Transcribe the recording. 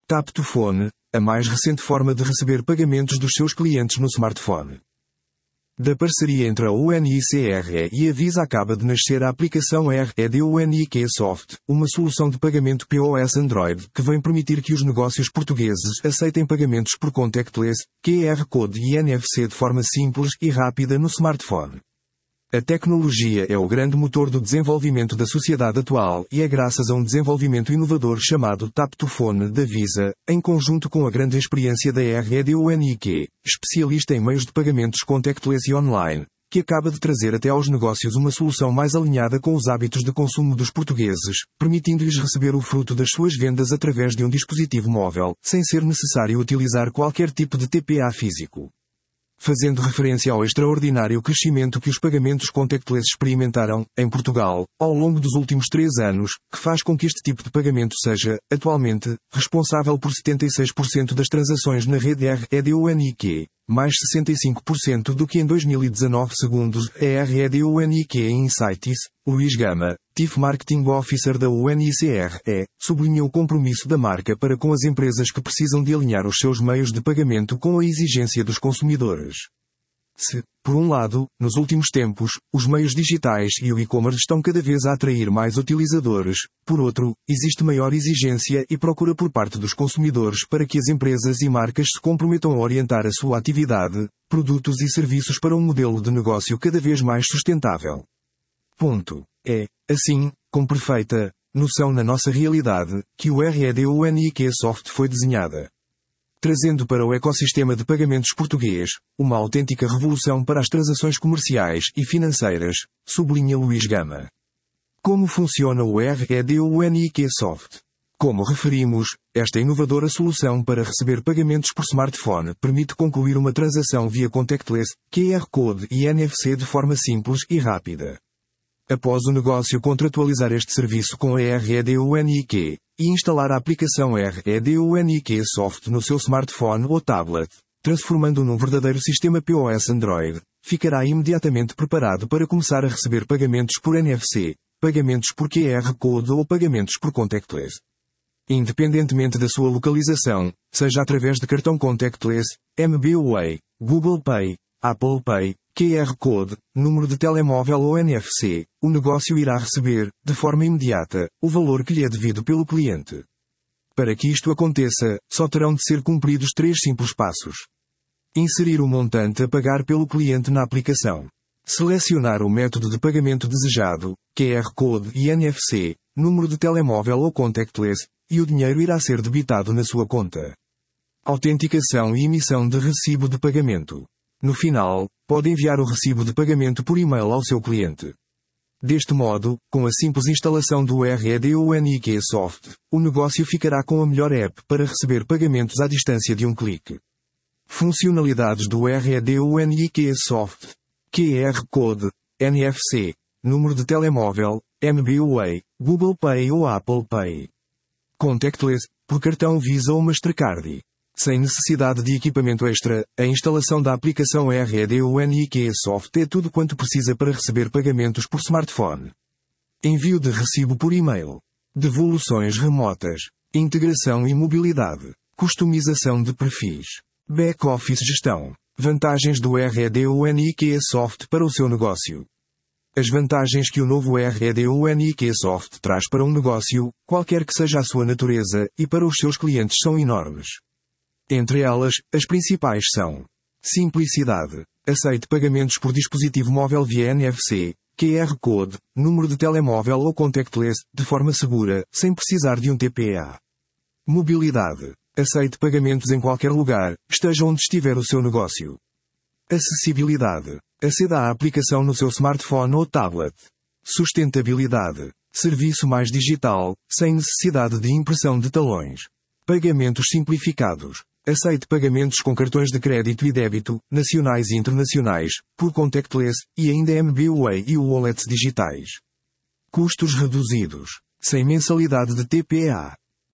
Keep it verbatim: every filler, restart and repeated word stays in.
Tap to Phone, a mais recente forma de receber pagamentos dos seus clientes no smartphone. Da parceria entre a UNICR e a Visa acaba de nascer a aplicação R E D UNIQSoft, uma solução de pagamento P O S Android que vem permitir que os negócios portugueses aceitem pagamentos por contactless, Q R Code e N F C de forma simples e rápida no smartphone. A tecnologia é o grande motor do desenvolvimento da sociedade atual e é graças a um desenvolvimento inovador chamado Tap to Phone da Visa, em conjunto com a grande experiência da R E D UNIQ, especialista em meios de pagamentos contactless e online, que acaba de trazer até aos negócios uma solução mais alinhada com os hábitos de consumo dos portugueses, permitindo-lhes receber o fruto das suas vendas através de um dispositivo móvel, sem ser necessário utilizar qualquer tipo de T P A físico. Fazendo referência ao extraordinário crescimento que os pagamentos contactless experimentaram, em Portugal, ao longo dos últimos três anos, que faz com que este tipo de pagamento seja, atualmente, responsável por setenta e seis por cento das transações na rede R E D UNIQ, mais sessenta e cinco por cento do que em dois mil e dezanove segundo a R E D UNIQ Insights. Luís Gama, Chief Marketing Officer da UNICR, sublinha o compromisso da marca para com as empresas que precisam de alinhar os seus meios de pagamento com a exigência dos consumidores. Se, por um lado, nos últimos tempos, os meios digitais e o e-commerce estão cada vez a atrair mais utilizadores, por outro, existe maior exigência e procura por parte dos consumidores para que as empresas e marcas se comprometam a orientar a sua atividade, produtos e serviços para um modelo de negócio cada vez mais sustentável. Ponto. É, assim, com perfeita noção na nossa realidade, que o R E D UNIQSoft foi desenhada. Trazendo para o ecossistema de pagamentos português, uma autêntica revolução para as transações comerciais e financeiras, sublinha Luís Gama. Como funciona o R E D UNIQSoft? Como referimos, esta inovadora solução para receber pagamentos por smartphone permite concluir uma transação via contactless, Q R Code e N F C de forma simples e rápida. Após o negócio contratualizar este serviço com a R E D UNIQ, e instalar a aplicação R E D UNIQSoft no seu smartphone ou tablet, transformando-o num verdadeiro sistema P O S Android, ficará imediatamente preparado para começar a receber pagamentos por N F C, pagamentos por Q R Code ou pagamentos por contactless. Independentemente da sua localização, seja através de cartão contactless, M B W A Y, Google Pay, Apple Pay, Q R Code, número de telemóvel ou N F C, o negócio irá receber, de forma imediata, o valor que lhe é devido pelo cliente. Para que isto aconteça, só terão de ser cumpridos três simples passos. Inserir o montante a pagar pelo cliente na aplicação. Selecionar o método de pagamento desejado, Q R Code e N F C, número de telemóvel ou contactless, e o dinheiro irá ser debitado na sua conta. Autenticação e emissão de recibo de pagamento. No final, pode enviar o recibo de pagamento por e-mail ao seu cliente. Deste modo, com a simples instalação do R E D UNIQSoft, o negócio ficará com a melhor app para receber pagamentos à distância de um clique. Funcionalidades do R E D UNIQSoft: Q R Code, N F C, número de telemóvel, M B W A Y, Google Pay ou Apple Pay. Contactless, por cartão Visa ou Mastercard. Sem necessidade de equipamento extra, a instalação da aplicação R E D UNIQSoft é tudo quanto precisa para receber pagamentos por smartphone. Envio de recibo por e-mail. Devoluções remotas. Integração e mobilidade. Customização de perfis. Back-office gestão. Vantagens do R E D UNIQSoft para o seu negócio. As vantagens que o novo R E D UNIQSoft traz para um negócio, qualquer que seja a sua natureza, e para os seus clientes são enormes. Entre elas, as principais são: simplicidade. Aceite pagamentos por dispositivo móvel via N F C, Q R Code, número de telemóvel ou contactless, de forma segura, sem precisar de um T P A. Mobilidade. Aceite pagamentos em qualquer lugar, esteja onde estiver o seu negócio. Acessibilidade. Aceda à aplicação no seu smartphone ou tablet. Sustentabilidade. Serviço mais digital, sem necessidade de impressão de talões. Pagamentos simplificados. Aceite pagamentos com cartões de crédito e débito, nacionais e internacionais, por contactless, e ainda M B W A Y e wallets digitais. Custos reduzidos. Sem mensalidade de T P A.